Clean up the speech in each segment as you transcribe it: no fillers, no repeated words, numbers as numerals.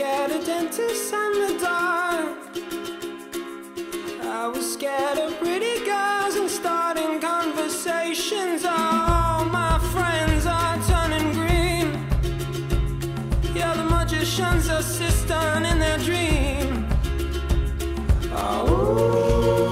scared of dentists and the dark. I was scared of pretty girls and starting conversations. All my friends are turning green. Yeah, the magician's assistant in their dream. Oh.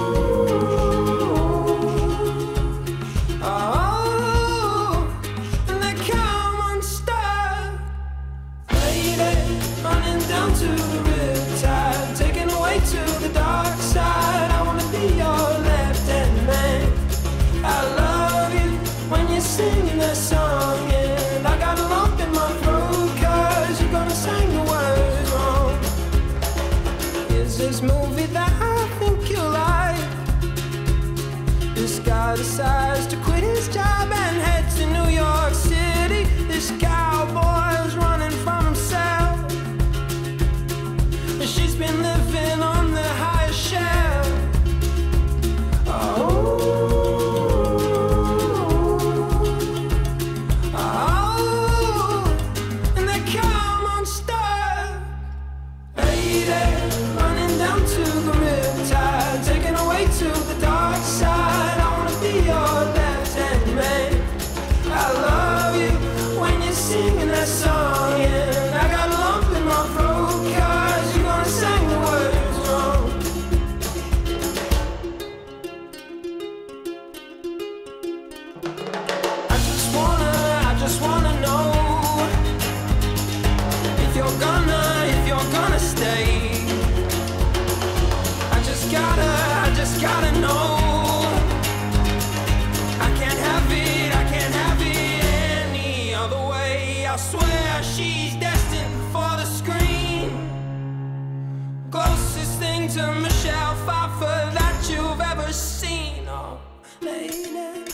Down to the riptide, taken away to the dark side. I wanna be your left-hand man. I love you when you're singing that song, and I got a lump in my throat 'cause you're gonna sing the words wrong. Here's this movie that I think you'll like. This guy decides to quit his job and head to New York City. This cowboy's running from himself. She's been living on the highest shelf. And they come unstuck. Lady, running down to the riptide, taken away to the dark side. I wanna be your left-hand man. I love you when you're singing that song, and I got a lump in my throat 'cause you're gonna sing the words wrong. I just wanna know if you're gonna stay. I just gotta know. I can't have it any other way. I swear she's destined for the screen. Closest thing to Michelle Pfeiffer that you've ever seen. Oh, lady.